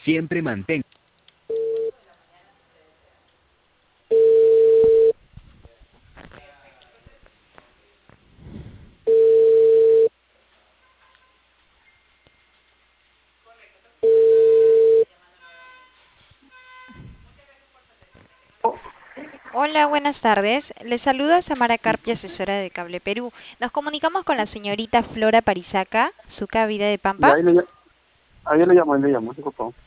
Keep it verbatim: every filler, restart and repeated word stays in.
Siempre mantén. Hola, buenas tardes. Les saluda Samara Carpia, asesora de Cable Perú. Nos comunicamos con la señorita Flora Parizaca, Zucca Vida de Ya Pampa. ahí le, ll- ahí le llamo, ahí le llamo, se cortó.